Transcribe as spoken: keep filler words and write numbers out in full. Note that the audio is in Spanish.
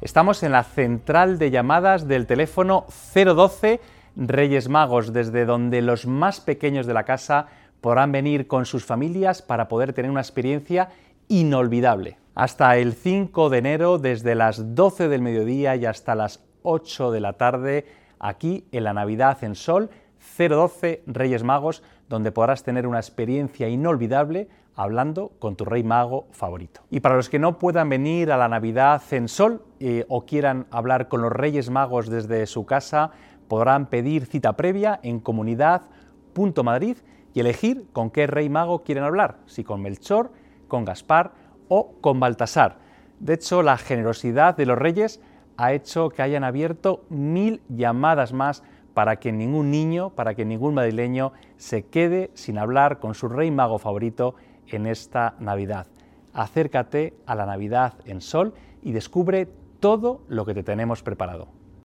Estamos en la central de llamadas del teléfono cero doce Reyes Magos, desde donde los más pequeños de la casa podrán venir con sus familias para poder tener una experiencia inolvidable. Hasta el cinco de enero, desde las doce del mediodía y hasta las ocho de la tarde, aquí en la Navidad en Sol, cero doce Reyes Magos, donde podrás tener una experiencia inolvidable hablando con tu Rey Mago favorito. Y para los que no puedan venir a la Navidad en Sol eh, o quieran hablar con los Reyes Magos desde su casa, podrán pedir cita previa en comunidad punto madrid y elegir con qué Rey Mago quieren hablar, si con Melchor, con Gaspar o con Baltasar. De hecho, la generosidad de los Reyes ha hecho que hayan abierto mil llamadas más para que ningún niño, para que ningún madrileño se quede sin hablar con su Rey Mago favorito en esta Navidad. Acércate a la Navidad en Sol y descubre todo lo que te tenemos preparado.